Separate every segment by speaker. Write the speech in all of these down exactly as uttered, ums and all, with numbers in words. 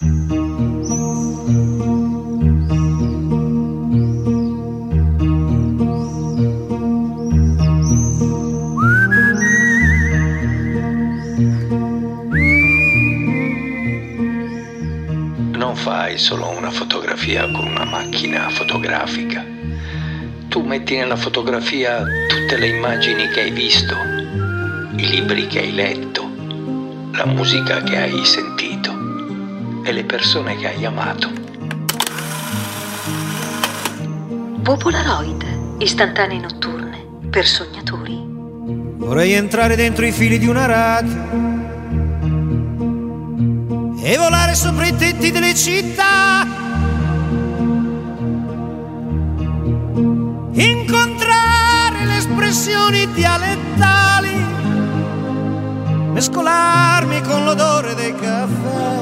Speaker 1: Fai solo una fotografia con una macchina fotografica. Tu metti nella fotografia tutte le immagini che hai visto, i libri che hai letto, la musica che hai sentito e le persone che hai amato.
Speaker 2: Popolaroid, istantanee notturne per sognatori.
Speaker 3: Vorrei entrare dentro i fili di una radio e volare sopra i tetti delle città, incontrare le espressioni dialettali, mescolarmi con l'odore dei caffè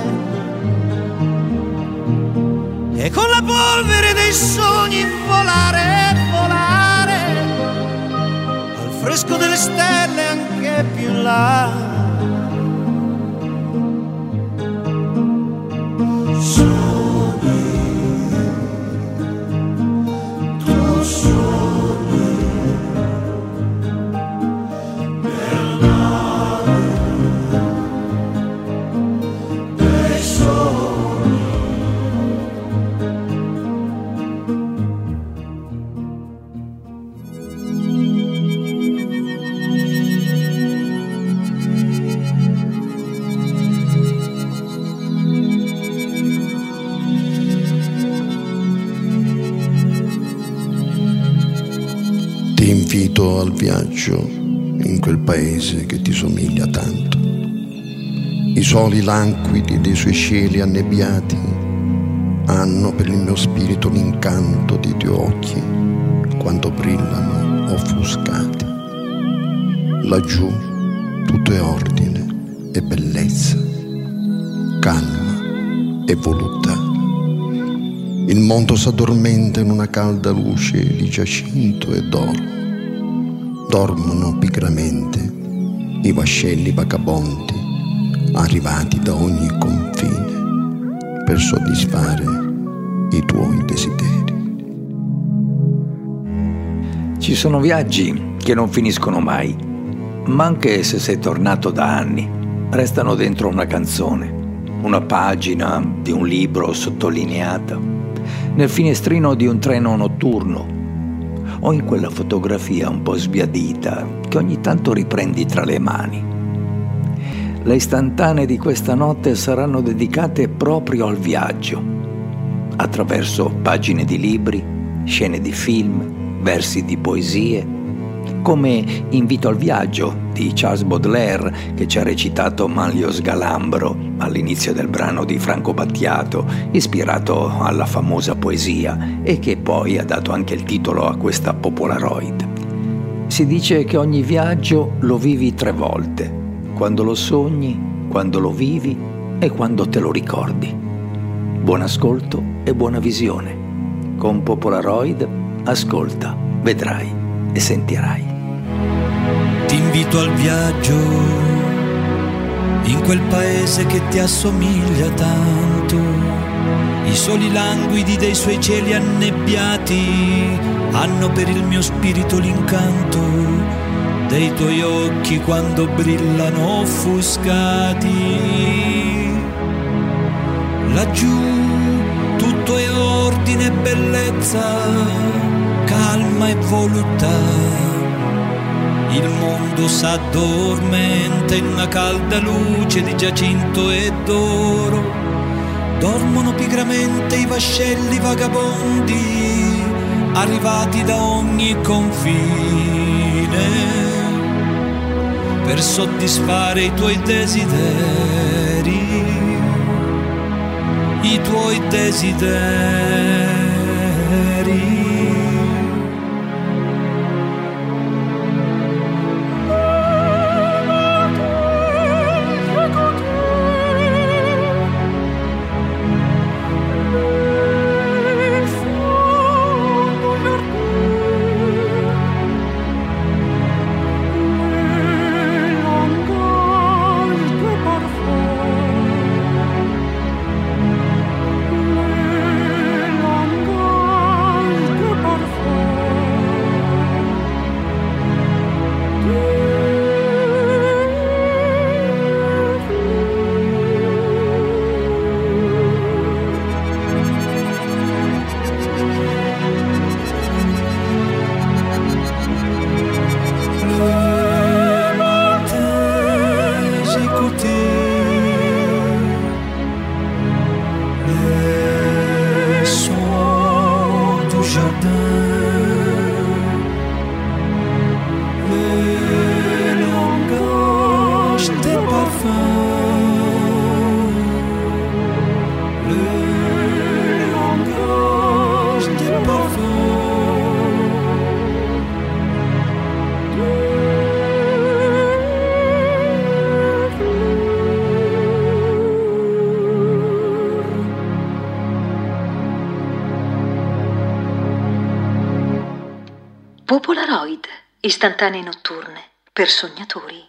Speaker 3: e con la polvere dei sogni volare, volare al fresco delle stelle anche più in là.
Speaker 4: Ti invito al viaggio in quel paese che ti somiglia tanto. I soli languidi dei suoi cieli annebbiati hanno per il mio spirito l'incanto dei tuoi occhi quando brillano offuscati. Laggiù tutto è ordine e bellezza, calma e voluttà. Il mondo s'addormenta in una calda luce di giacinto e d'oro. Dormono pigramente i vascelli vagabondi arrivati da ogni confine per soddisfare i tuoi desideri.
Speaker 1: Ci sono viaggi che non finiscono mai, ma anche se sei tornato da anni, restano dentro una canzone, una pagina di un libro sottolineata, nel finestrino di un treno notturno o in quella fotografia un po' sbiadita che ogni tanto riprendi tra le mani. Le istantanee di questa notte saranno dedicate proprio al viaggio, attraverso pagine di libri, scene di film, versi di poesie, come Invito al viaggio di Charles Baudelaire, che ci ha recitato Manlio Sgalambro all'inizio del brano di Franco Battiato, ispirato alla famosa poesia e che poi ha dato anche il titolo a questa Popolaroid. Si dice che ogni viaggio lo vivi tre volte, quando lo sogni, quando lo vivi e quando te lo ricordi. Buon ascolto e buona visione. Con Popolaroid ascolta, vedrai e sentirai.
Speaker 5: Ti invito al viaggio in quel paese che ti assomiglia tanto. I soli languidi dei suoi cieli annebbiati hanno per il mio spirito l'incanto dei tuoi occhi quando brillano offuscati. Laggiù tutto è ordine e bellezza, calma e voluttà. Il mondo s'addormenta in una calda luce di giacinto e d'oro. Dormono pigramente i vascelli vagabondi arrivati da ogni confine per soddisfare i tuoi desideri, i tuoi desideri.
Speaker 2: Istantanee notturne per sognatori.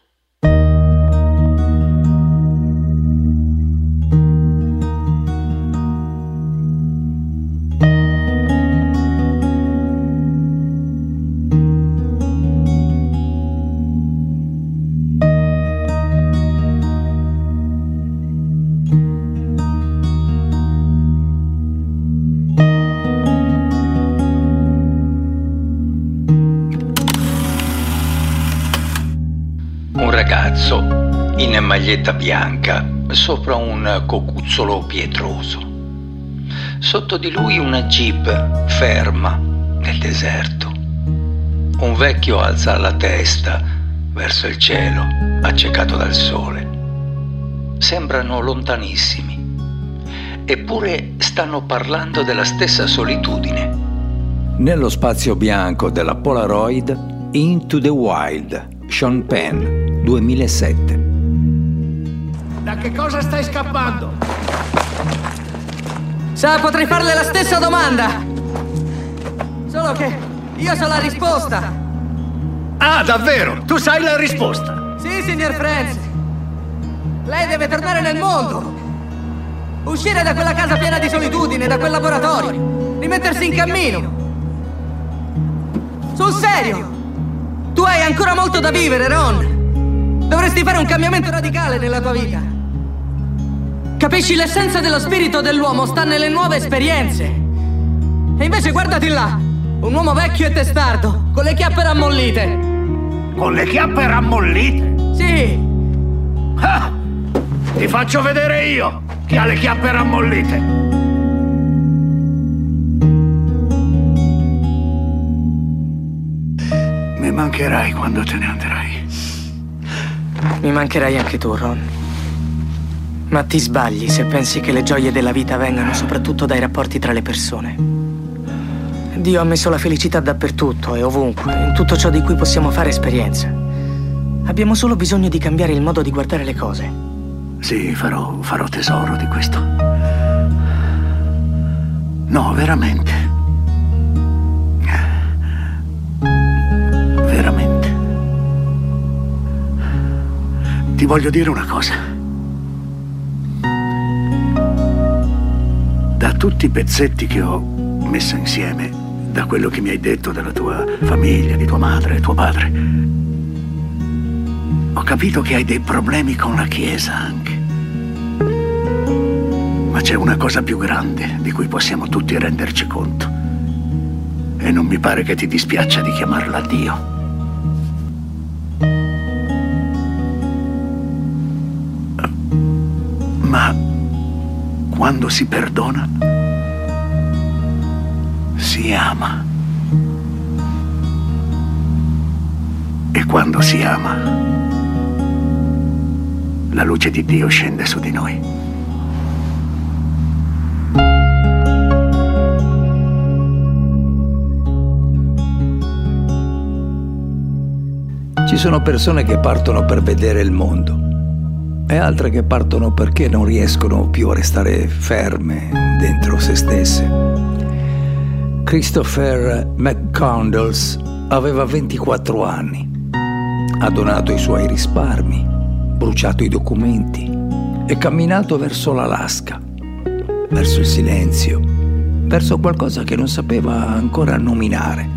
Speaker 1: Ragazzo in maglietta bianca sopra un cocuzzolo pietroso. Sotto di lui una jeep ferma nel deserto. Un vecchio alza la testa verso il cielo, accecato dal sole. Sembrano lontanissimi, eppure stanno parlando della stessa solitudine. Nello spazio bianco della Polaroid, Into the Wild, Sean Penn, duemilasette.
Speaker 3: Da che cosa stai scappando?
Speaker 6: Sa, potrei farle la stessa domanda. Solo che io so la risposta.
Speaker 3: Ah, davvero? Tu sai la risposta?
Speaker 6: Sì, signor Franz. Lei deve tornare nel mondo. Uscire da quella casa piena di solitudine, da quel laboratorio. Rimettersi in cammino. Sul serio. Tu hai ancora molto da vivere, Ron. Dovresti fare un cambiamento radicale nella tua vita. Capisci, l'essenza dello spirito dell'uomo sta nelle nuove esperienze. E invece guardati là, un uomo vecchio e testardo, con le chiappe rammollite.
Speaker 3: Con le chiappe rammollite?
Speaker 6: Sì.
Speaker 3: Ah, ti faccio vedere io chi ha le chiappe rammollite. Mi mancherai quando te ne andrai.
Speaker 6: Mi mancherai anche tu, Ron. Ma ti sbagli se pensi che le gioie della vita vengano soprattutto dai rapporti tra le persone. Dio ha messo la felicità dappertutto e ovunque, in tutto ciò di cui possiamo fare esperienza. Abbiamo solo bisogno di cambiare il modo di guardare le cose.
Speaker 3: Sì, farò, farò tesoro di questo. No, veramente. Veramente. Ti voglio dire una cosa. Da tutti i pezzetti che ho messo insieme, da quello che mi hai detto della tua famiglia, di tua madre e tuo padre, ho capito che hai dei problemi con la Chiesa anche. Ma c'è una cosa più grande di cui possiamo tutti renderci conto. E non mi pare che ti dispiaccia di chiamarla Dio. Ma quando si perdona, si ama. E quando si ama, la luce di Dio scende su di noi.
Speaker 1: Ci sono persone che partono per vedere il mondo e altre che partono perché non riescono più a restare ferme dentro se stesse. Christopher McCandles aveva ventiquattro anni. Ha donato i suoi risparmi, bruciato i documenti e camminato verso l'Alaska, verso il silenzio, verso qualcosa che non sapeva ancora nominare.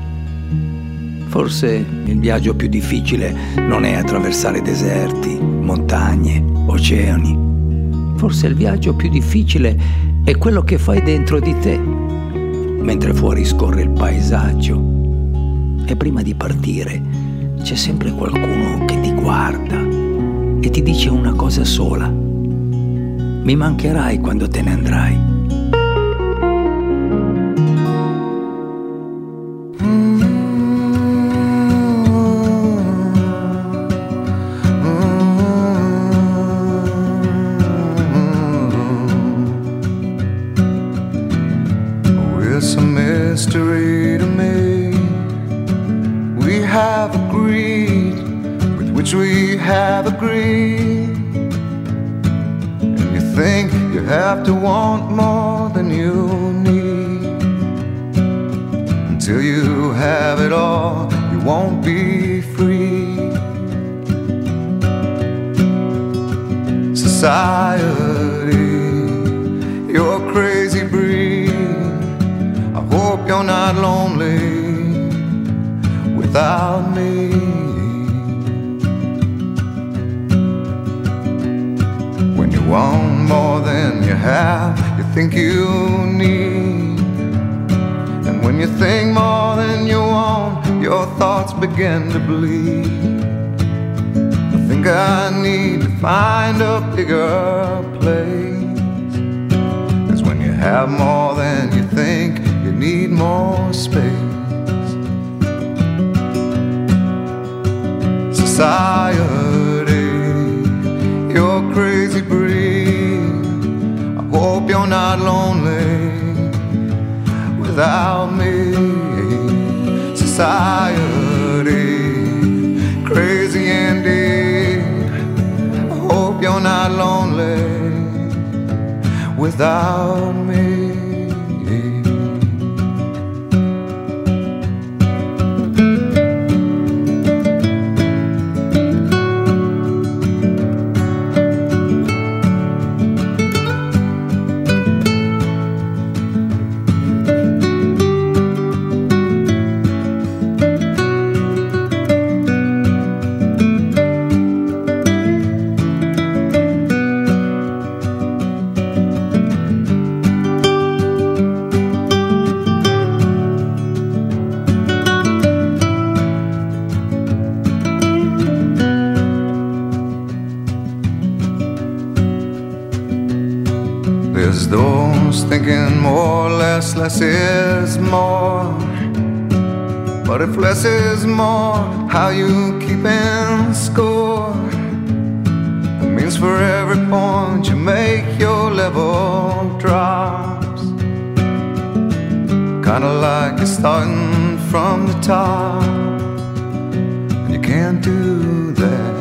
Speaker 1: Forse il viaggio più difficile non è attraversare deserti, montagne, oceani. Forse il viaggio più difficile è quello che fai dentro di te, mentre fuori scorre il paesaggio. E prima di partire c'è sempre qualcuno che ti guarda e ti dice una cosa sola: mi mancherai quando te ne andrai.
Speaker 7: It's a mystery to me. We have agreed with which we have agreed. And you think you have to want more than you need. Until you have it all, you won't be free. Society, you're a crazy breed. I hope you're not lonely without me. When you want more than you have, you think you need. And when you think more than you want, your thoughts begin to bleed. I think I need to find a bigger place. 'Cause when you have more than you think, you need more space. Society, you're a crazy breed. I hope you're not lonely without me. Society, crazy indeed. I hope you're not lonely without me. There's those thinking more or less, less is more. But if less is more, how you keeping score? It means for every point you make, your level drops. Kinda like you're starting from the top, and you can't do that.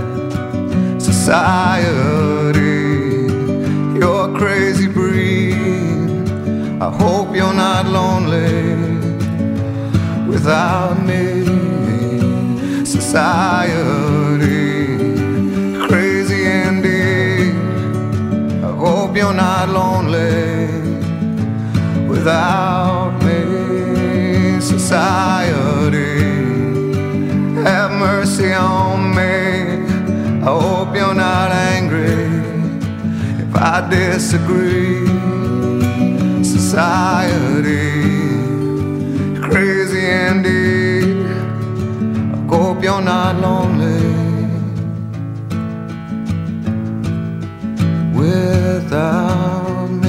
Speaker 7: Society, you're a crazy breed. I hope you're not lonely without me. Society, crazy indeed. I hope you're not lonely without me. Society, have mercy on me. I hope you're not angry if I disagree. Society, crazy indeed. I hope you're not lonely without me.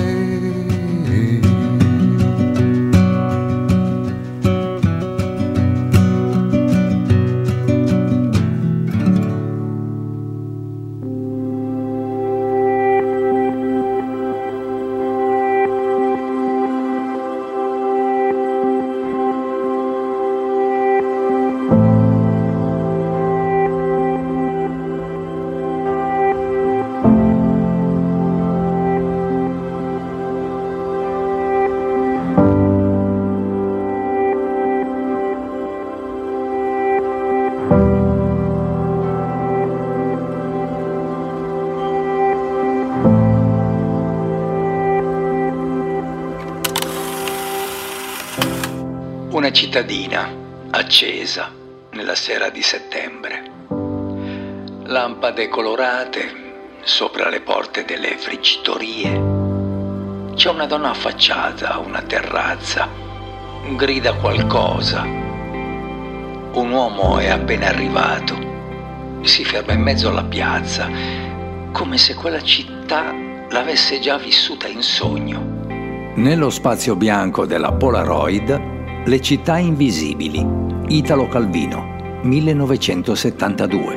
Speaker 1: Una cittadina accesa nella sera di settembre. Lampade colorate sopra le porte delle frigitorie. C'è una donna affacciata a una terrazza. Grida qualcosa. Un uomo è appena arrivato. Si ferma in mezzo alla piazza, come se quella città l'avesse già vissuta in sogno. Nello spazio bianco della Polaroid, Le città invisibili, Italo Calvino, millenovecentosettantadue.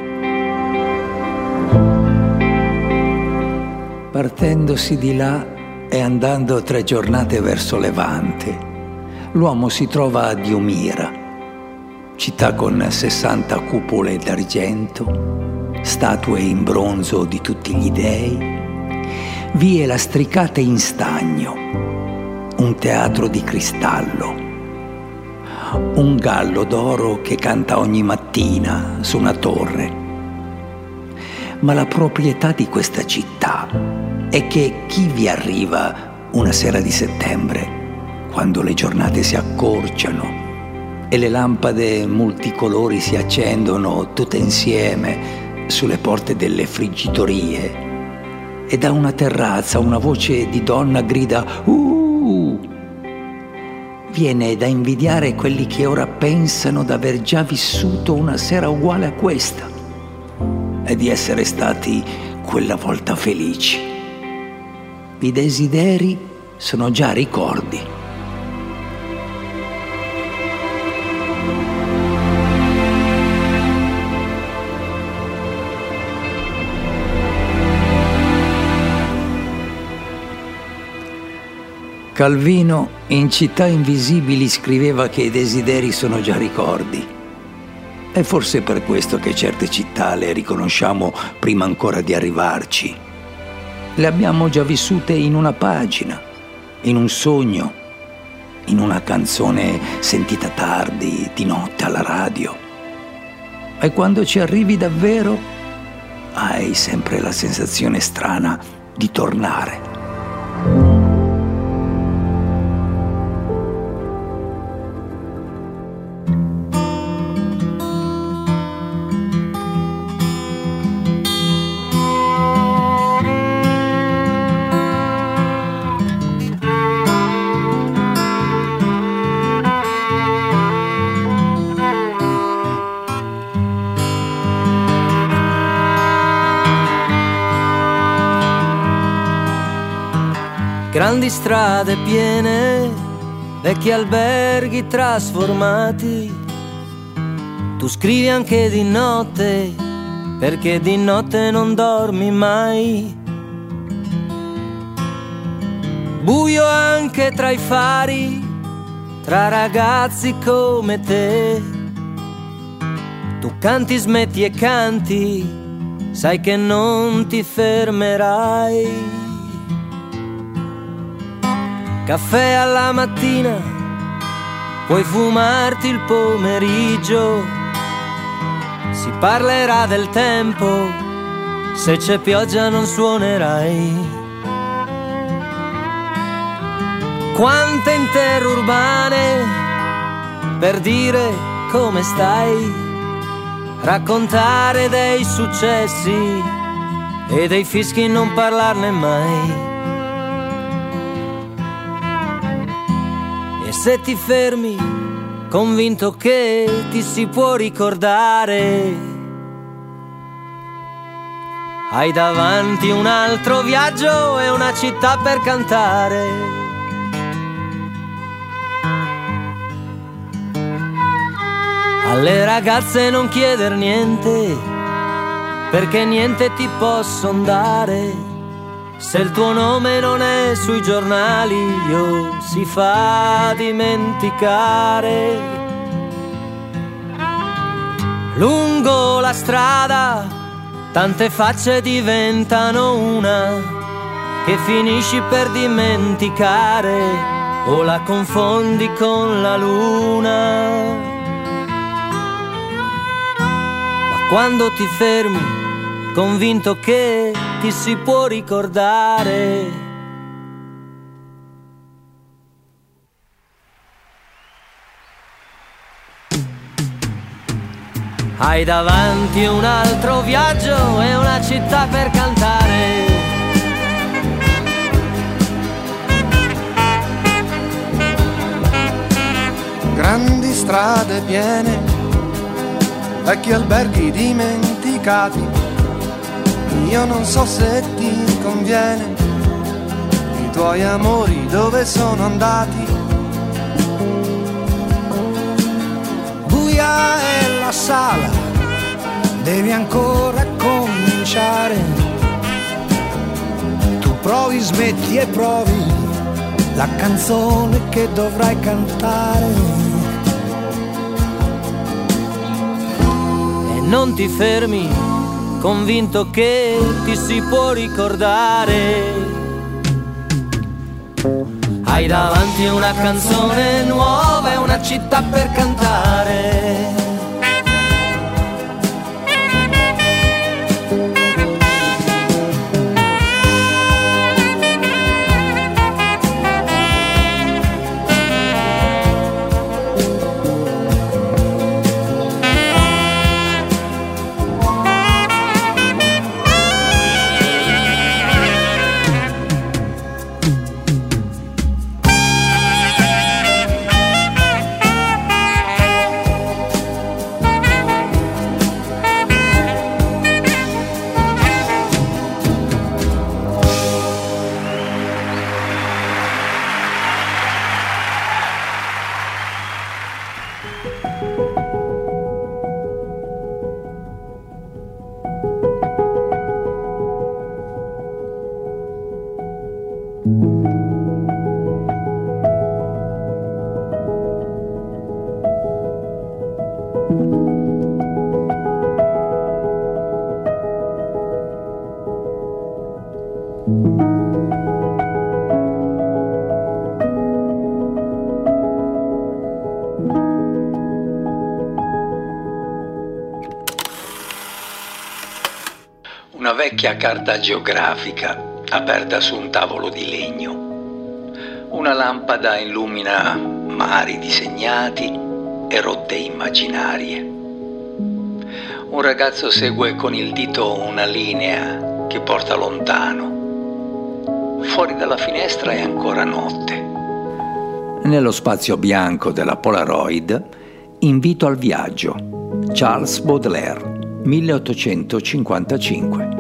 Speaker 1: Partendosi di là e andando tre giornate verso Levante, l'uomo si trova a Diomira, città con sessanta cupole d'argento, statue in bronzo di tutti gli dei, vie lastricate in stagno, un teatro di cristallo, un gallo d'oro che canta ogni mattina su una torre. Ma la proprietà di questa città è che chi vi arriva una sera di settembre, quando le giornate si accorciano e le lampade multicolori si accendono tutte insieme sulle porte delle friggitorie, e da una terrazza una voce di donna grida «Uh!», viene da invidiare quelli che ora pensano d'aver già vissuto una sera uguale a questa e di essere stati quella volta felici. I desideri sono già ricordi. Calvino in Città Invisibili scriveva che i desideri sono già ricordi. È forse per questo che certe città le riconosciamo prima ancora di arrivarci. Le abbiamo già vissute in una pagina, in un sogno, in una canzone sentita tardi, di notte alla radio. E quando ci arrivi davvero, hai sempre la sensazione strana di tornare.
Speaker 8: Grandi strade piene, vecchi alberghi trasformati. Tu scrivi anche di notte, perché di notte non dormi mai. Buio anche tra i fari, tra ragazzi come te. Tu canti, smetti e canti, sai che non ti fermerai. Caffè alla mattina, puoi fumarti il pomeriggio. Si parlerà del tempo, se c'è pioggia non suonerai. Quante interurbane per dire come stai, raccontare dei successi e dei fischi, non parlarne mai. Se ti fermi, convinto che ti si può ricordare, hai davanti un altro viaggio e una città per cantare. Alle ragazze non chieder niente, perché niente ti posson dare. Se il tuo nome non è sui giornali, io si fa dimenticare. Lungo la strada tante facce diventano una, che finisci per dimenticare o la confondi con la luna. Ma quando ti fermi, convinto che ti si può ricordare. Hai davanti un altro viaggio e una città per cantare.
Speaker 7: Grandi strade piene, vecchi alberghi dimenticati. Io non so se ti conviene, i tuoi amori dove sono andati.
Speaker 3: Buia è la sala, devi ancora cominciare. Tu provi, smetti e provi la canzone che dovrai cantare.
Speaker 8: E non ti fermi, convinto che ti si può ricordare. Hai davanti una canzone nuova e una città per cantare.
Speaker 1: Una vecchia carta geografica aperta su un tavolo di legno. Una lampada illumina mari disegnati e rotte immaginarie. Un ragazzo segue con il dito una linea che porta lontano. Fuori dalla finestra è ancora notte. Nello spazio bianco della Polaroid, Invito al viaggio, Charles Baudelaire, milleottocentocinquantacinque.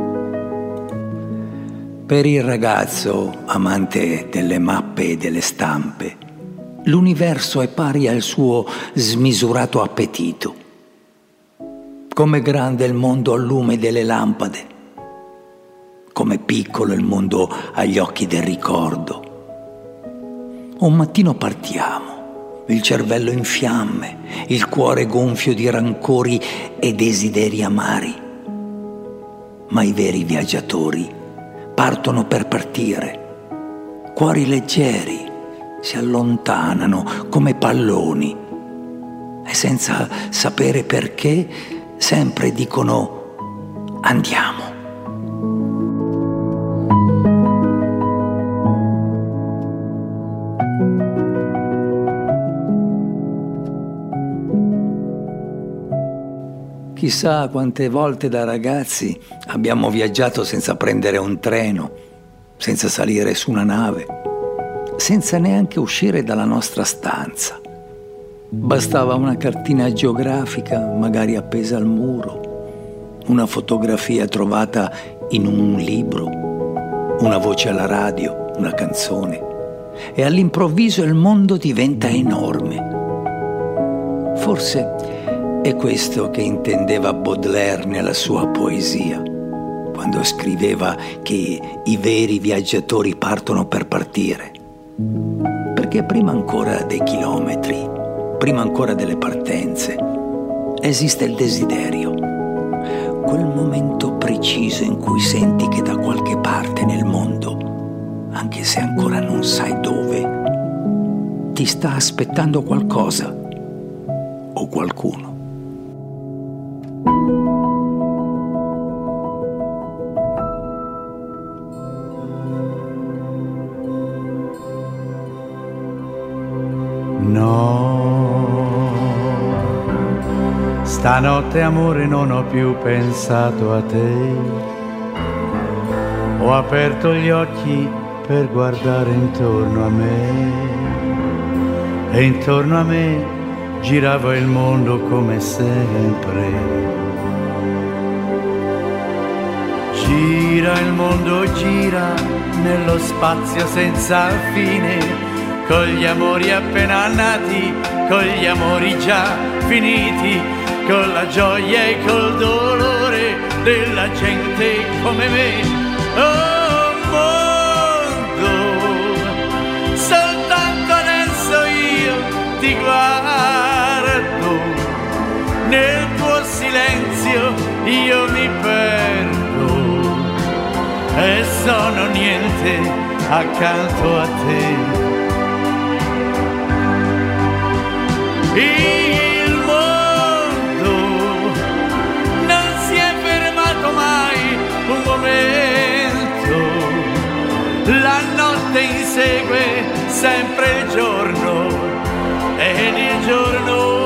Speaker 1: Per il ragazzo, amante delle mappe e delle stampe, l'universo è pari al suo smisurato appetito. Come grande il mondo al lume delle lampade, come piccolo il mondo agli occhi del ricordo. Un mattino partiamo, il cervello in fiamme, il cuore gonfio di rancori e desideri amari. Ma i veri viaggiatori partono per partire, cuori leggeri si allontanano come palloni e senza sapere perché sempre dicono andiamo. Chissà quante volte da ragazzi abbiamo viaggiato senza prendere un treno, senza salire su una nave, senza neanche uscire dalla nostra stanza. Bastava una cartina geografica, magari appesa al muro, una fotografia trovata in un libro, una voce alla radio, una canzone, e all'improvviso il mondo diventa enorme. Forse è questo che intendeva Baudelaire nella sua poesia, quando scriveva che i veri viaggiatori partono per partire. Perché prima ancora dei chilometri, prima ancora delle partenze, esiste il desiderio. Quel momento preciso in cui senti che da qualche parte nel mondo, anche se ancora non sai dove, ti sta aspettando qualcosa o qualcuno.
Speaker 9: No, stanotte amore non ho più pensato a te. Ho aperto gli occhi per guardare intorno a me e intorno a me girava il mondo come sempre. Gira il mondo, gira nello spazio senza fine, con gli amori appena nati, con gli amori già finiti, con la gioia e col dolore della gente come me. Oh mondo, soltanto adesso io ti guardo, nel tuo silenzio io mi perdo e sono niente accanto a te. Il mondo non si è fermato mai un momento, la notte insegue sempre il giorno ed il giorno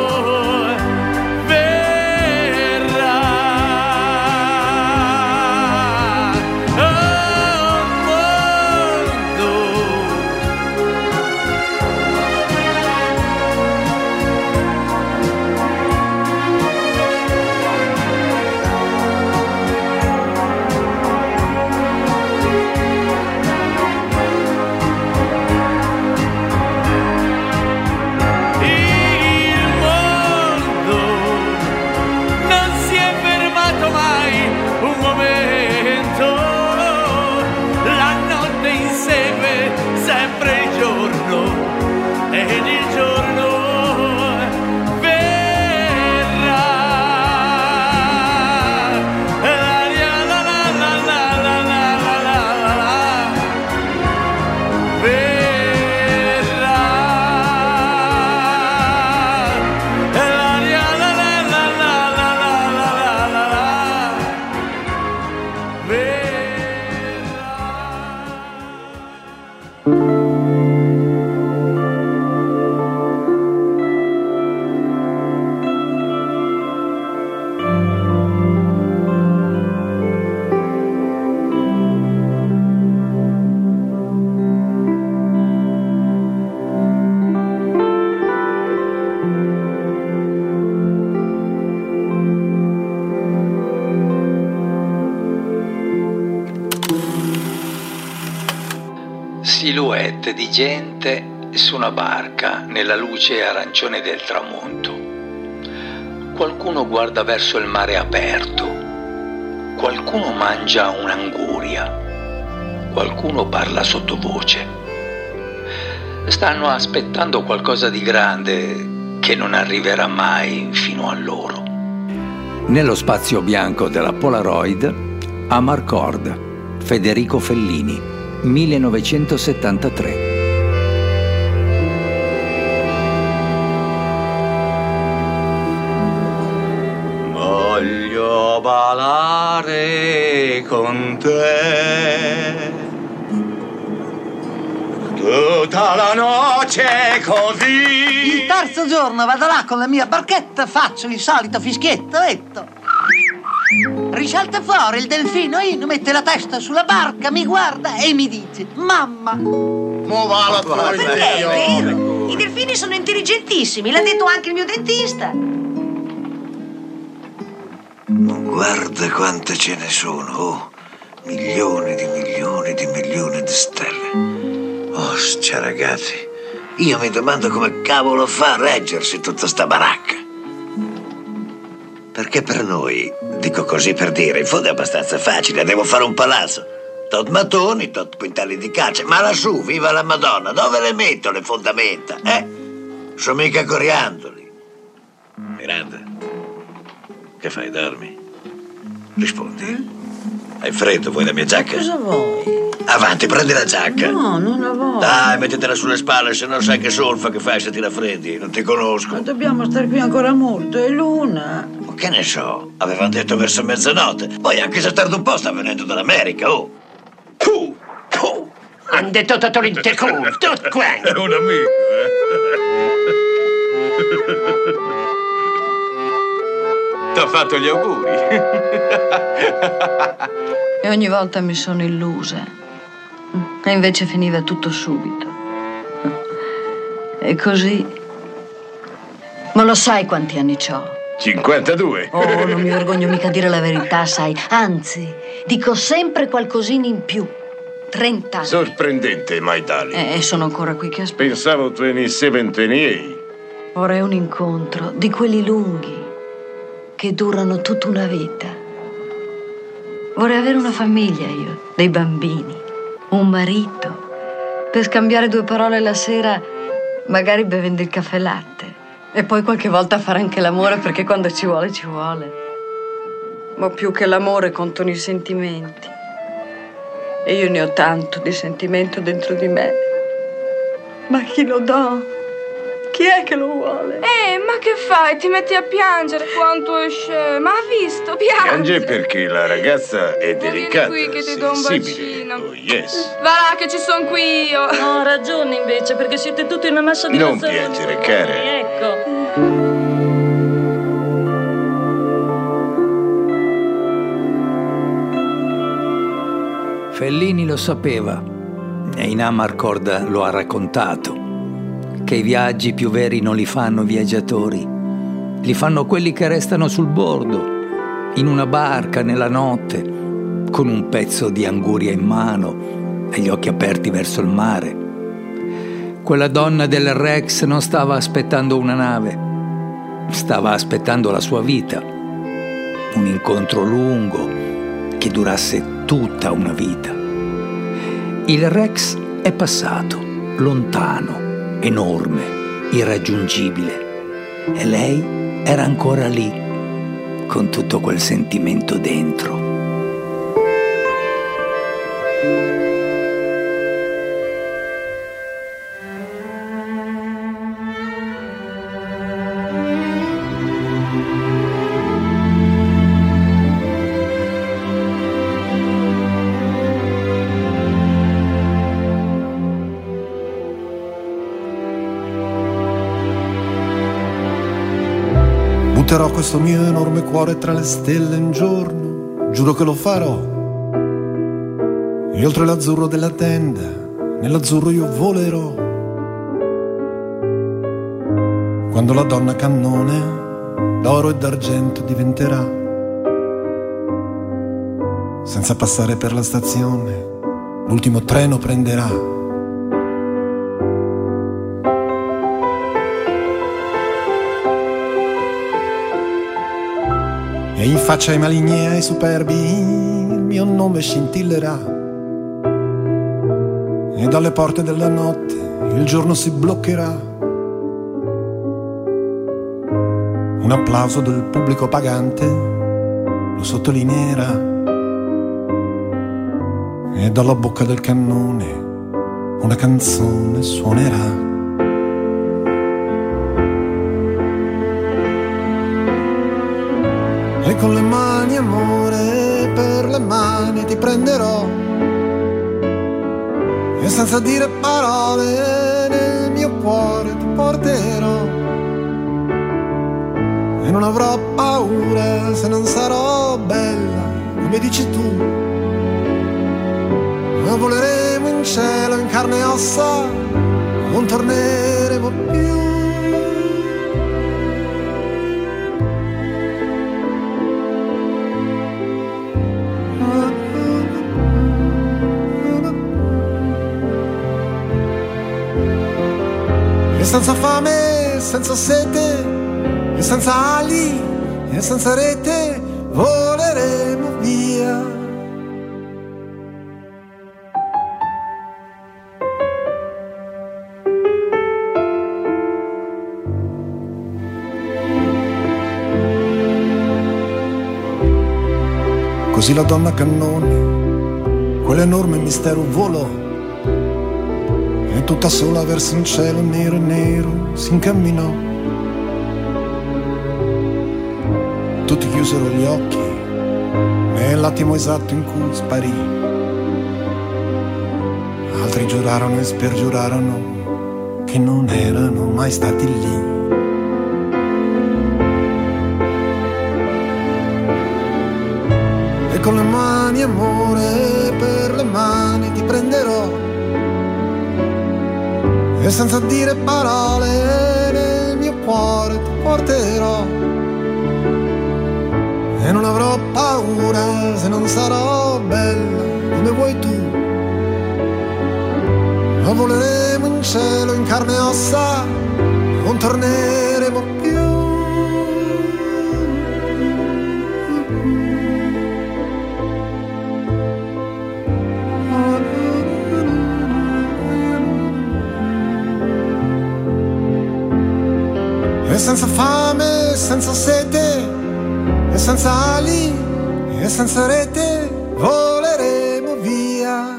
Speaker 1: Silhouette di gente su una barca nella luce arancione del tramonto. Qualcuno guarda verso il mare aperto, qualcuno mangia un'anguria, qualcuno parla sottovoce. Stanno aspettando qualcosa di grande che non arriverà mai fino a loro. Nello spazio bianco della Polaroid, Amarcord, Federico Fellini, millenovecentosettantatré.
Speaker 10: Voglio ballare con te tutta la notte così.
Speaker 11: Il terzo giorno vado là con la mia barchetta, faccio il solito fischietto, etto. Risalta fuori il delfino Inu, mette la testa sulla barca, mi guarda e mi dice: mamma.
Speaker 10: Mo va la tua.
Speaker 12: Perché è vero? I delfini sono intelligentissimi, l'ha detto anche il mio dentista.
Speaker 13: Guarda quante ce ne sono, oh, milioni di milioni di milioni di stelle. Oh, cia ragazzi, io mi domando come cavolo fa a reggersi tutta sta baracca. Perché per noi, dico così per dire, in fondo è abbastanza facile, devo fare un palazzo. Tot mattoni, tot quintali di calce, ma lassù, viva la Madonna, dove le metto le fondamenta, eh? Sono mica coriandoli. Grande, che fai, dormi? Rispondi. Hai freddo, vuoi la mia giacca?
Speaker 12: Cosa vuoi?
Speaker 13: Avanti, prendi la giacca.
Speaker 12: No, non la voglio.
Speaker 13: Dai, mettetela sulle spalle, se no sai che solfa che fai se ti raffreddi. Non ti conosco.
Speaker 12: Ma dobbiamo stare qui ancora molto, è l'una.
Speaker 13: Ma che ne so, avevano detto verso mezzanotte. Poi anche se tarda un po' sta venendo dall'America, oh. Puh, puh.
Speaker 12: Han detto tutto l'interculo, tutto quanto.
Speaker 10: È un amico, eh? T'ho fatto gli auguri.
Speaker 14: E ogni volta mi sono illusa. E invece finiva tutto subito. E così... Ma lo sai quanti anni c'ho?
Speaker 10: cinquantadue.
Speaker 14: Oh, non mi vergogno mica a dire la verità, sai. Anzi, dico sempre qualcosina in più. trent'anni.
Speaker 10: Sorprendente, my darling.
Speaker 14: E sono ancora qui che aspetto.
Speaker 10: Pensavo ventisette, ventotto.
Speaker 14: Vorrei un incontro di quelli lunghi che durano tutta una vita. Vorrei avere una famiglia io, dei bambini, un marito, per scambiare due parole la sera, magari bevendo il caffè latte. E poi qualche volta fare anche l'amore, perché quando ci vuole, ci vuole. Ma più che l'amore contano i sentimenti. E io ne ho tanto di sentimento dentro di me. Ma chi lo do?
Speaker 15: Chi è che lo vuole?
Speaker 16: Eh, ma che fai? Ti metti a piangere quanto è scemo. Ma ha visto? Piange.
Speaker 10: Piange perché la ragazza è delicata,
Speaker 16: qui che ti do un
Speaker 10: sensibile. Oh, yes.
Speaker 16: Va là che ci son qui io.
Speaker 15: No, ha ragione invece, perché siete tutti una massa di
Speaker 10: Non
Speaker 15: lazzaroni.
Speaker 10: piangere, cara.
Speaker 15: Ecco.
Speaker 1: Fellini lo sapeva e in Amarcord lo ha raccontato, che i viaggi più veri non li fanno i viaggiatori, li fanno quelli che restano sul bordo, in una barca nella notte, con un pezzo di anguria in mano e gli occhi aperti verso il mare. Quella donna del Rex non stava aspettando una nave, stava aspettando la sua vita, un incontro lungo che durasse tutta una vita. Il Rex è passato, lontano, enorme, irraggiungibile, e lei era ancora lì, con tutto quel sentimento dentro.
Speaker 17: Butterò questo mio enorme cuore tra le stelle un giorno, giuro che lo farò. E oltre l'azzurro della tenda, nell'azzurro io volerò. Quando la donna cannone d'oro e d'argento diventerà, senza passare per la stazione, l'ultimo treno prenderà. E in faccia ai maligni e ai superbi il mio nome scintillerà. E dalle porte della notte il giorno si bloccherà. Un applauso del pubblico pagante lo sottolineerà. E dalla bocca del cannone una canzone suonerà. E con le mani, amore, per le mani ti prenderò. E senza dire parole nel mio cuore ti porterò. E non avrò paura se non sarò bella, come dici tu. Ma voleremo in cielo in carne e ossa, non torneremo più. E senza fame, senza sete, e senza ali, e senza rete, voleremo via. Così la donna cannone, quell'enorme mistero volò. E tutta sola verso un cielo nero e nero si incamminò. Tutti chiusero gli occhi nell'attimo esatto in cui sparì. Altri giurarono e spergiurarono che non erano mai stati lì. E con le mani, amore, per le mani ti prenderò. E senza dire parole nel mio cuore ti porterò. E non avrò paura se non sarò bella come vuoi tu. Ma voleremo in cielo in carne e ossa, non torneremo più. E senza fame, senza sete, e senza ali, e senza rete, voleremo via.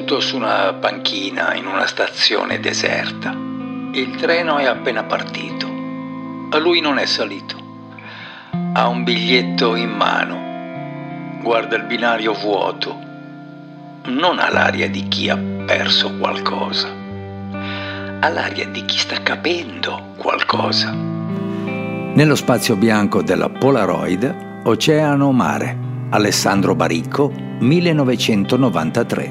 Speaker 1: seduto su una panchina in una stazione deserta. Il treno è appena partito. Lui non è salito. Ha un biglietto in mano. Guarda il binario vuoto. Non ha l'aria di chi ha perso qualcosa. Ha l'aria di chi sta capendo qualcosa. Nello spazio bianco della Polaroid, Oceano Mare, Alessandro Baricco, millenovecentonovantatré.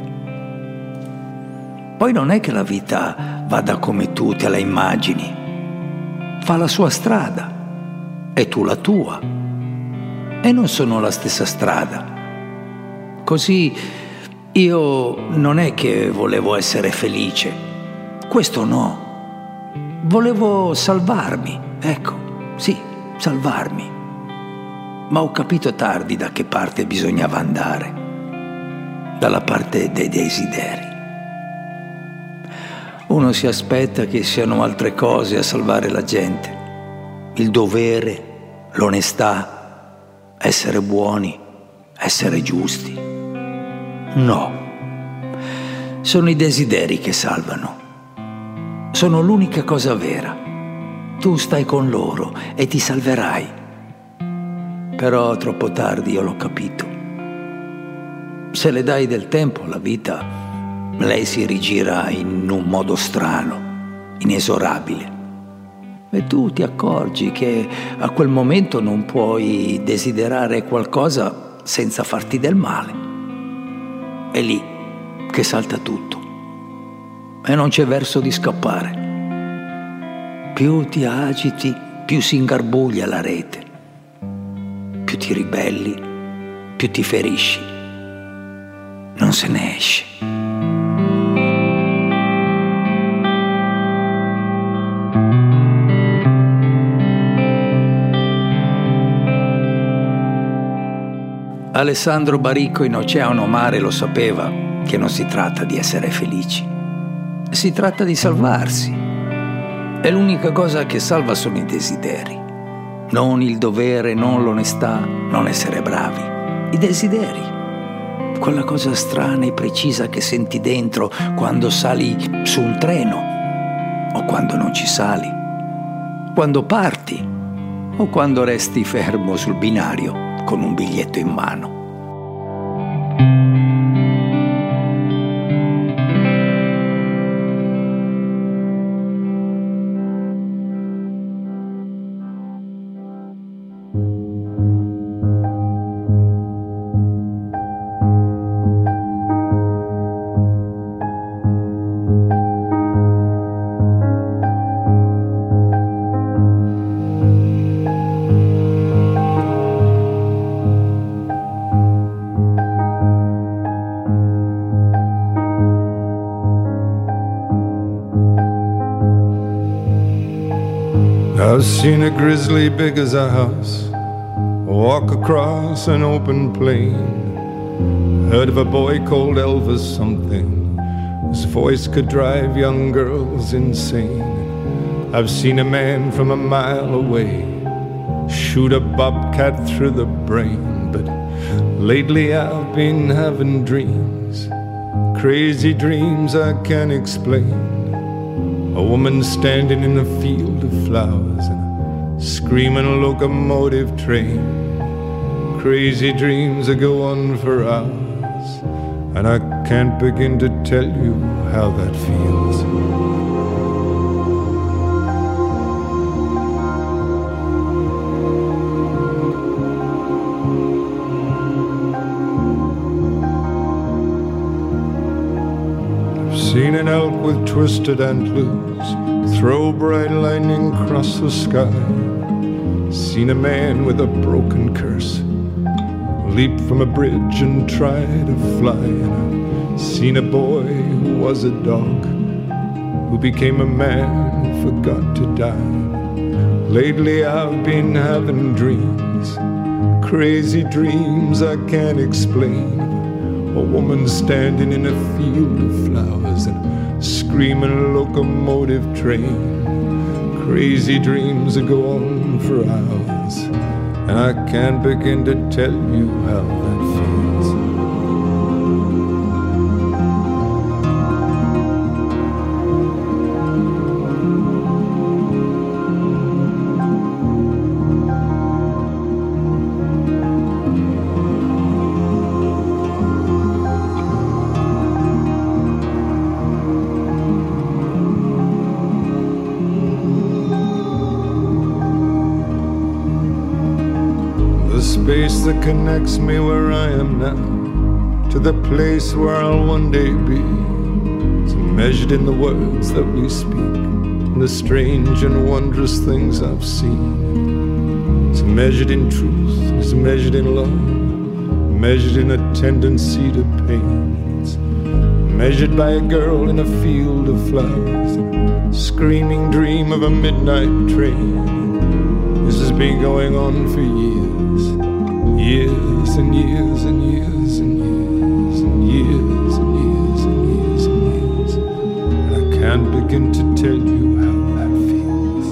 Speaker 1: Poi non è che la vita vada come tu te la immagini. Fa la sua strada e tu la tua. E non sono la stessa strada. Così io non è che volevo essere felice. Questo no. Volevo salvarmi, ecco. Sì, salvarmi. Ma ho capito tardi da che parte bisognava andare. Dalla parte dei desideri. Uno si aspetta che siano altre cose a salvare la gente. Il dovere, l'onestà, essere buoni, essere giusti. No. Sono i desideri che salvano. Sono l'unica cosa vera. Tu stai con loro e ti salverai. Però troppo tardi io l'ho capito. Se le dai del tempo alla vita, lei si rigira in un modo strano, inesorabile. E tu ti accorgi che a quel momento non puoi desiderare qualcosa senza farti del male. È lì che salta tutto. E non c'è verso di scappare. Più ti agiti, più si ingarbuglia la rete. Più ti ribelli, più ti ferisci. Non se ne esce. Alessandro Baricco in Oceano Mare lo sapeva che non si tratta di essere felici. Si tratta di salvarsi. E l'unica cosa che salva sono i desideri. Non il dovere, non l'onestà, non essere bravi. I desideri. Quella cosa strana e precisa che senti dentro quando sali su un treno o quando non ci sali. Quando parti o quando resti fermo sul binario con un biglietto in mano.
Speaker 18: I've seen a grizzly big as a house walk across an open plain. Heard of a boy called Elvis something. His voice could drive young girls insane. I've seen a man from a mile away shoot a bobcat through the brain. But lately I've been having dreams, crazy dreams I can't explain. A woman standing in a field of flowers and a screaming locomotive train. Crazy dreams that go on for hours, and I can't begin to tell you how that feels. Seen an elk with twisted antlers throw bright lightning across the sky. Seen a man with a broken curse leap from a bridge and try to fly. And I've seen a boy who was a dog who became a man who forgot to die. Lately I've been having dreams, crazy dreams I can't explain. A woman standing in a field of flowers and screaming a locomotive train. Crazy dreams that go on for hours, and I can't begin to tell you how that feels. space that connects me where I am now to the place where I'll one day be. It's measured in the words that we speak, and the strange and wondrous things I've seen. It's measured in truth, it's measured in love, measured in a tendency to pain. It's measured by a girl in a field of flowers, screaming dream of a midnight train. This has been going on for years, years and years and years and years and years and years and years and years, and I can't begin to tell you how that feels.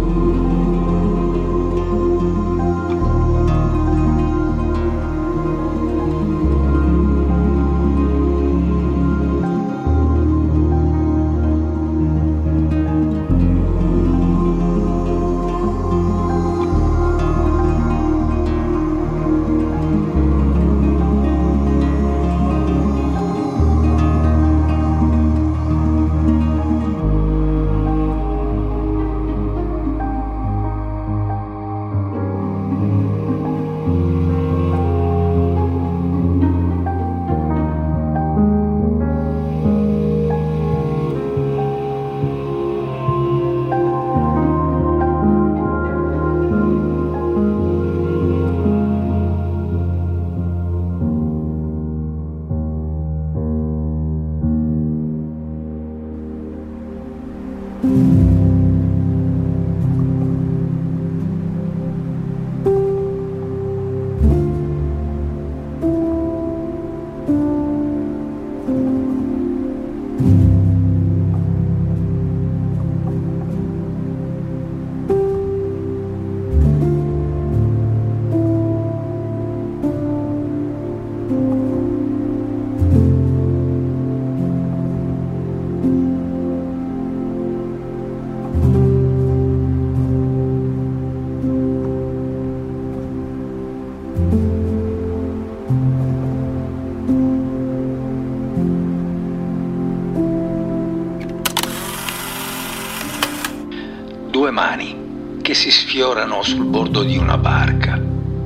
Speaker 1: Due mani che si sfiorano sul bordo di una barca.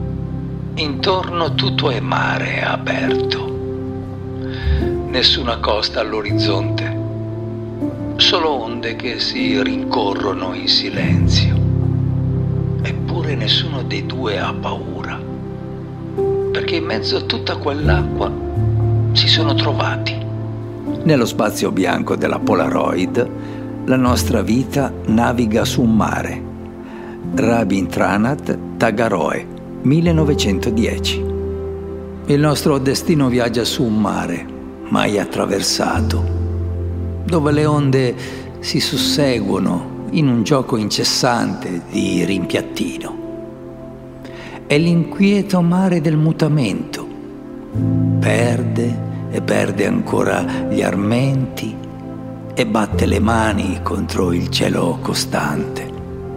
Speaker 1: Intorno tutto è mare aperto. Nessuna costa all'orizzonte. Solo onde che si rincorrono in silenzio. Eppure nessuno dei due ha paura. Perché in mezzo a tutta quell'acqua si sono trovati. Nello spazio bianco della Polaroid la nostra vita naviga su un mare. Rabindranath Tagore, millenovecentodieci. Il nostro destino viaggia su un mare mai attraversato, dove le onde si susseguono in un gioco incessante di rimpiattino. È l'inquieto mare del mutamento. Perde e perde ancora gli armenti e batte le mani contro il cielo costante.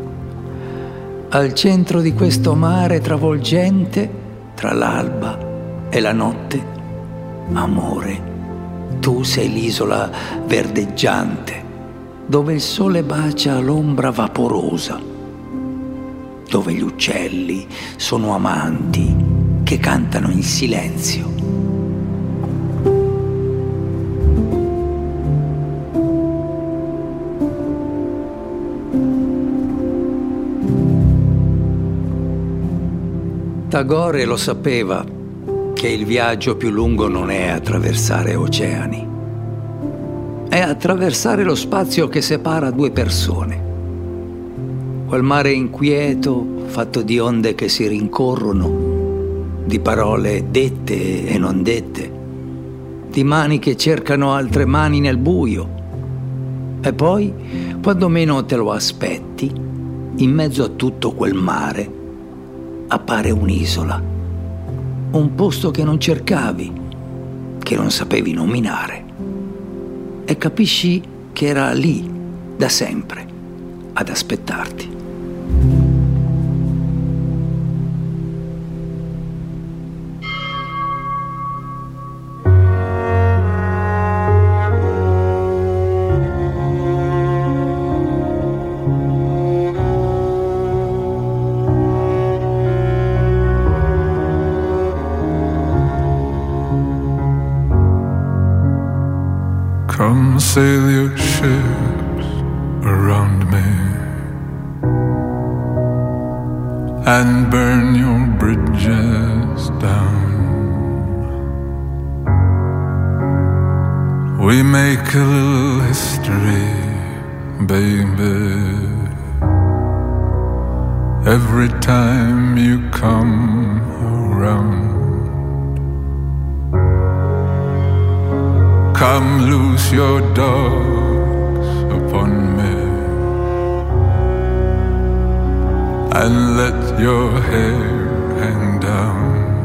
Speaker 1: Al centro di questo mare travolgente, tra l'alba e la notte, amore, tu sei l'isola verdeggiante, dove il sole bacia l'ombra vaporosa, dove gli uccelli sono amanti che cantano in silenzio. Tagore lo sapeva che il viaggio più lungo non è attraversare oceani, è attraversare lo spazio che separa due persone. Quel mare inquieto, fatto di onde che si rincorrono, di parole dette e non dette, di mani che cercano altre mani nel buio. E poi, quando meno te lo aspetti, in mezzo a tutto quel mare, appare un'isola, un posto che non cercavi, che non sapevi nominare, e capisci che era lì, da sempre, ad aspettarti.
Speaker 18: sail your ships around me and burn your bridges down. We make a little history, baby, every time you come around. Come loose your dogs upon me and let your hair hang down.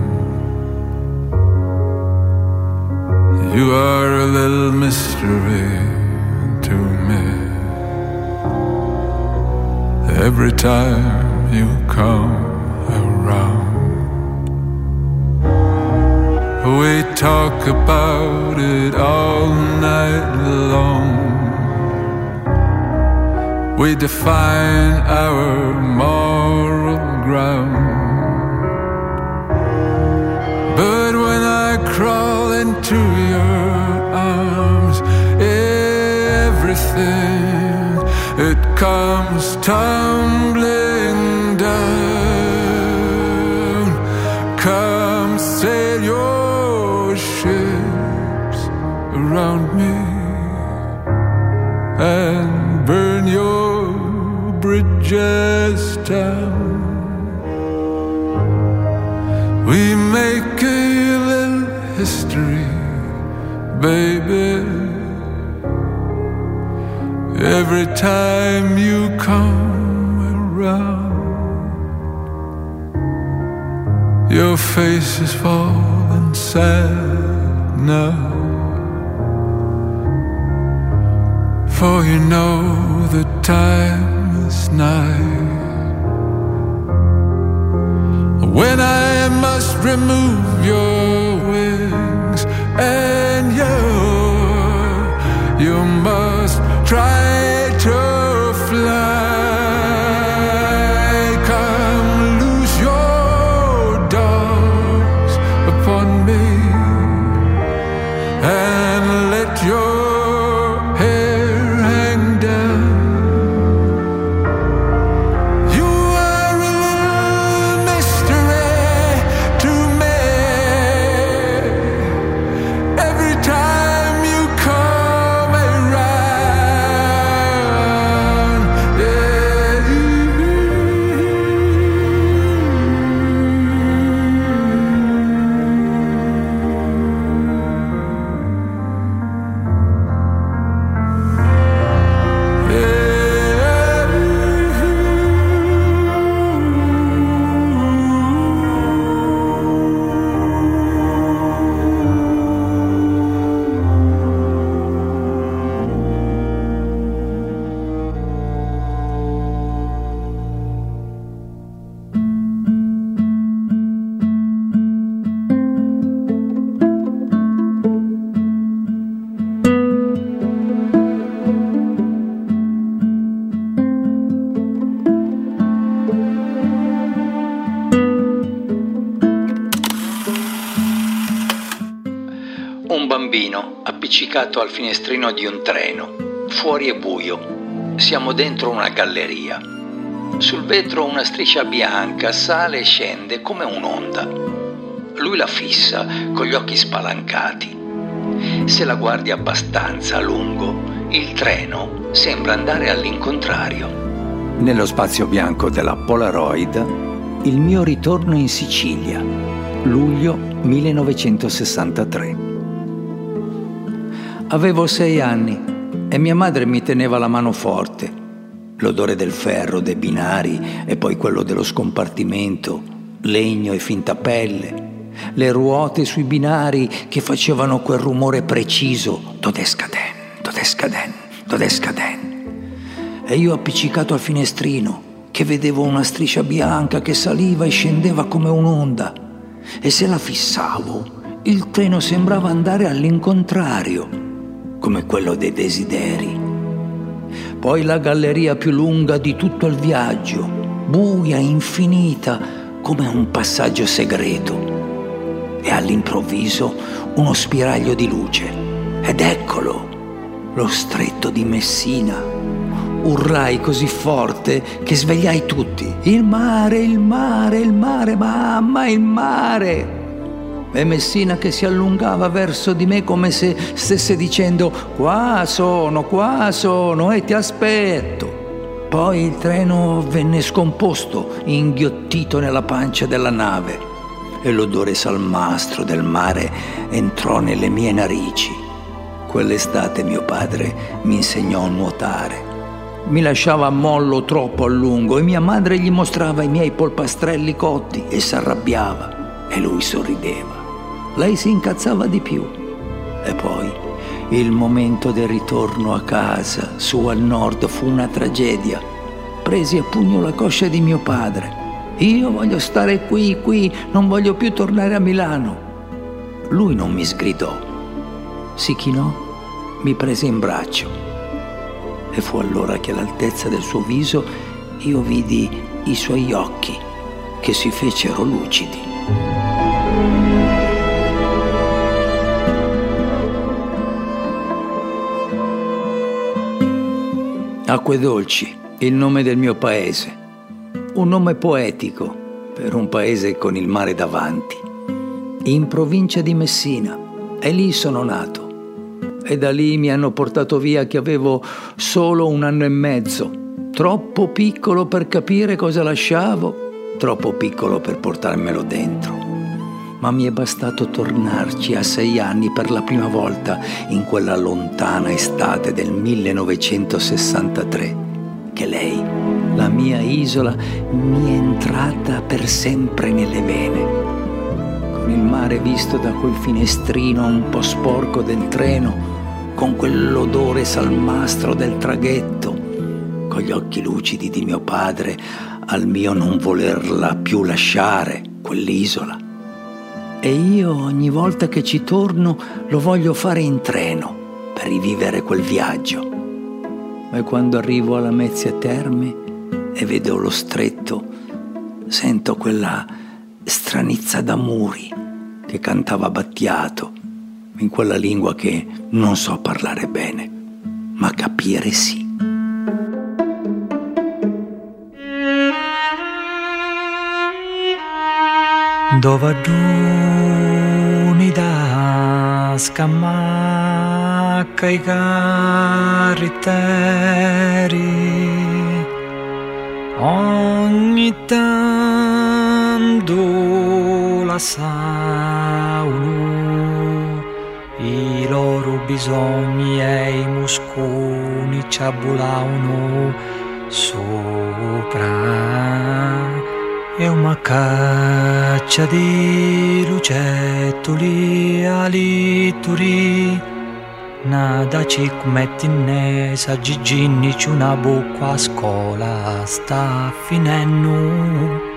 Speaker 18: You are a little mystery to me every time you come around. We talk about it all night long. We define our moral ground. But when I crawl into your arms, everything, it comes tumbling down. Come sail your ships around me and burn your bridges down. We make a little history, baby, every time you come around. Your face is fallen sad now, for you know the time is nigh when I must remove your wings and you, you must try to fly. Come loose your dogs upon me and let your hair hang down. You are a little mystery to me every time you come around. Yeah.
Speaker 1: Un bambino appiccicato al finestrino di un treno. Fuori è buio. Siamo dentro una galleria. Sul vetro una striscia bianca sale e scende come un'onda. Lui la fissa con gli occhi spalancati. Se la guardi abbastanza a lungo, il treno sembra andare all'incontrario. Nello spazio bianco della Polaroid, il mio ritorno in Sicilia, luglio millenovecentosessantatré. Avevo sei anni e mia madre mi teneva la mano forte. L'odore del ferro, dei binari e poi quello dello scompartimento, legno e finta pelle, le ruote sui binari che facevano quel rumore preciso, dodescaden, dodescaden, dodescaden. E io appiccicato al finestrino che vedevo una striscia bianca che saliva e scendeva come un'onda, e se la fissavo il treno sembrava andare all'incontrario, come quello dei desideri. Poi la galleria più lunga di tutto il viaggio, buia, infinita, come un passaggio segreto. E all'improvviso uno spiraglio di luce. Ed eccolo, lo stretto di Messina. Urrai così forte che svegliai tutti. Il mare, il mare, il mare, mamma, il mare! E Messina che si allungava verso di me come se stesse dicendo: qua sono, qua sono e ti aspetto. Poi il treno venne scomposto, inghiottito nella pancia della nave, e l'odore salmastro del mare entrò nelle mie narici. Quell'estate mio padre mi insegnò a nuotare. Mi lasciava a mollo troppo a lungo e mia madre gli mostrava i miei polpastrelli cotti e s'arrabbiava e lui sorrideva. Lei si incazzava di più. E poi il momento del ritorno a casa, su al nord, fu una tragedia. Presi a pugno la coscia di mio padre. Io voglio stare qui, qui, non voglio più tornare a Milano. Lui non mi sgridò. Si chinò, mi prese in braccio. E fu allora che all'altezza del suo viso io vidi i suoi occhi che si fecero lucidi. Acquedolci, il nome del mio paese, un nome poetico per un paese con il mare davanti, in provincia di Messina, e lì sono nato. E da lì mi hanno portato via che avevo solo un anno e mezzo, troppo piccolo per capire cosa lasciavo, troppo piccolo per portarmelo dentro. Ma mi è bastato tornarci a sei anni per la prima volta in quella lontana estate del millenovecentosessantatré, che lei, la mia isola, mi è entrata per sempre nelle vene. Con il mare visto da quel finestrino un po' sporco del treno, con quell'odore salmastro del traghetto, con gli occhi lucidi di mio padre al mio non volerla più lasciare, quell'isola. E io ogni volta che ci torno lo voglio fare in treno per rivivere quel viaggio. E quando arrivo alla Mezzia Terme e vedo lo stretto, sento quella stranizza d'amuri che cantava Battiato in quella lingua che non so parlare bene, ma capire sì.
Speaker 19: Dova giuni da scamacca i carritteri, ogni tanto la sauno, i loro bisogni e i musconi ci abbulavano sopra. E una caccia di lucettoli alituri, nada cic mettinesa, giginni c'è una bocca a scuola sta finendo.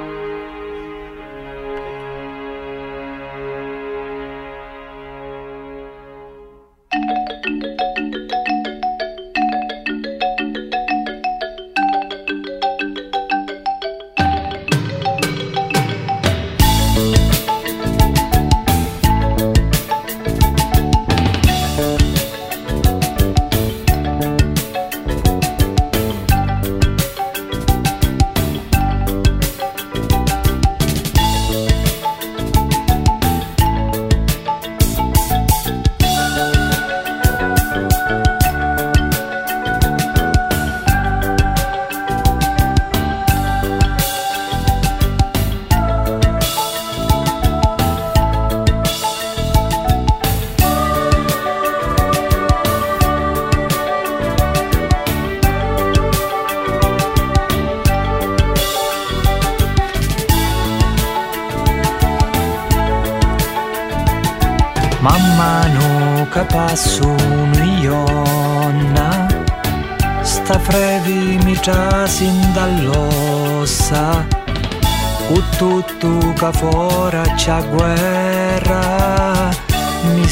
Speaker 19: Man mano che passo un'ionna, sta frevi mi trasin dall'ossa, cu tutto che fora c'è guerra, mi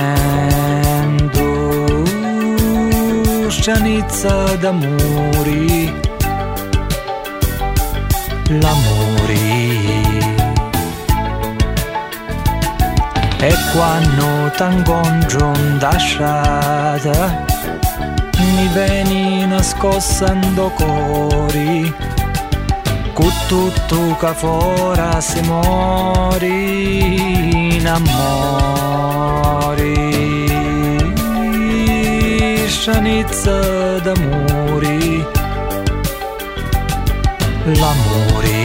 Speaker 19: sento stranizza d'amori, l'amori. E quando t'incontro da strada, mi veni nascostando cori, cu tutto ca fora se mori in amori, scianizza d'amori, l'amore.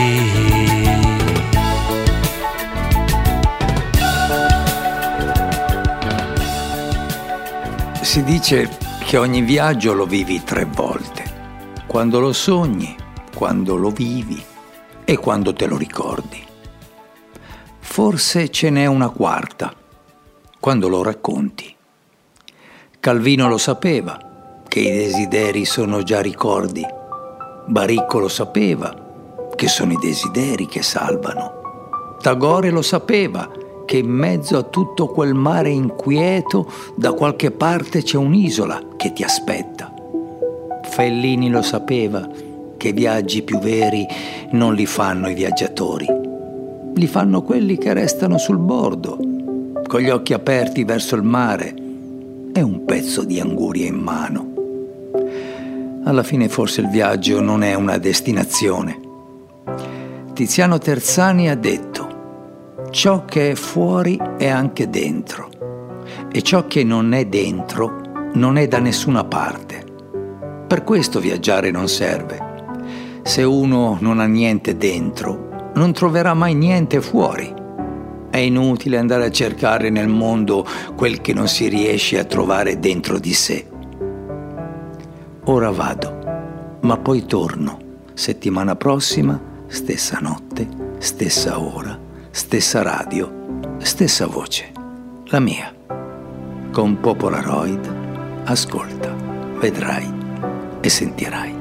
Speaker 1: Si dice che ogni viaggio lo vivi tre volte, quando lo sogni, quando lo vivi e quando te lo ricordi. Forse ce n'è una quarta, quando lo racconti. Calvino lo sapeva, che i desideri sono già ricordi. Baricco lo sapeva, che sono i desideri che salvano. Tagore lo sapeva, che in mezzo a tutto quel mare inquieto da qualche parte c'è un'isola che ti aspetta. Fellini lo sapeva, che i viaggi più veri non li fanno i viaggiatori, li fanno quelli che restano sul bordo, con gli occhi aperti verso il mare e un pezzo di anguria in mano. Alla fine forse il viaggio non è una destinazione. Tiziano Terzani ha detto: ciò che è fuori è anche dentro, e ciò che non è dentro non è da nessuna parte. Per questo viaggiare non serve. Se uno non ha niente dentro, non troverà mai niente fuori. È inutile andare a cercare nel mondo quel che non si riesce a trovare dentro di sé. Ora vado, ma poi torno. Settimana prossima, stessa notte, stessa ora, stessa radio, stessa voce, la mia. Con Popolaroid, ascolta, vedrai e sentirai.